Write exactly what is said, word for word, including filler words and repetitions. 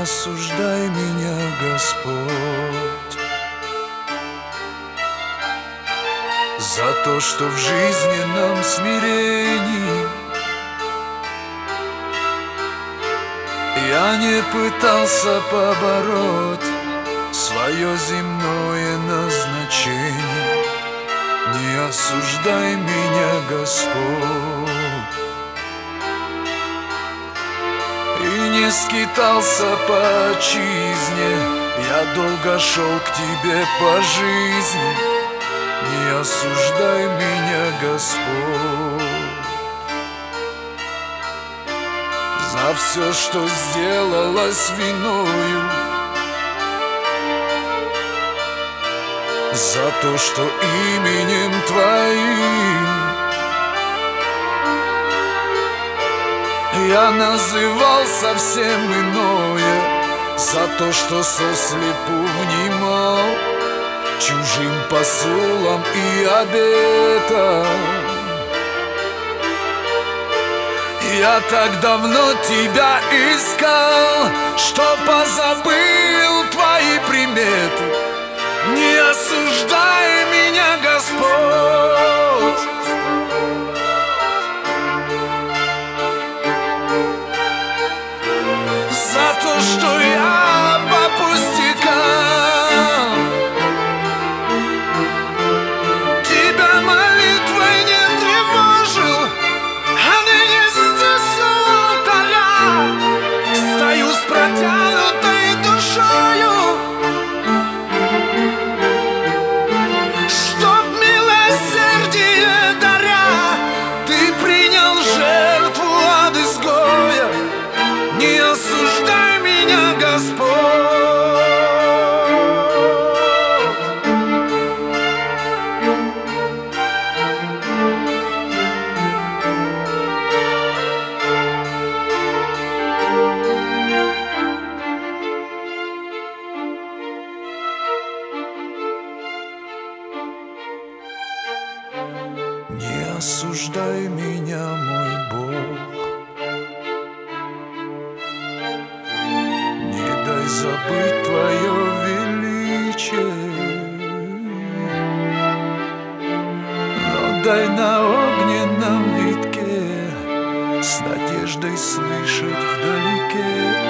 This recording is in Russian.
осуждай меня, Господь, за то, что в жизненном смирении я не пытался побороть свое земное назначение. Не осуждай меня, Господь, и не скитался по отчизне, я долго шел к тебе по жизни. Не осуждай меня, Господь, за все, что сделалось виною, за то, что именем Твоим я называл совсем иное, за то, что сослепу внимал чужим посулам и обетам. Я так давно Тебя искал, что позабыл Твои приметы. Не осуждай меня, Господь, за то, что я по пустякам Тебя молитвой не тревожил, а ныне здесь у алтаря стою с протянутой душою, чтоб милосердие даря Ты принял жертву от изгоя. Не осуждай меня, Господь, не осуждай меня, мой Бог, не дай забыть Твое величие, но дай на огненном витке с надеждой слышать вдалеке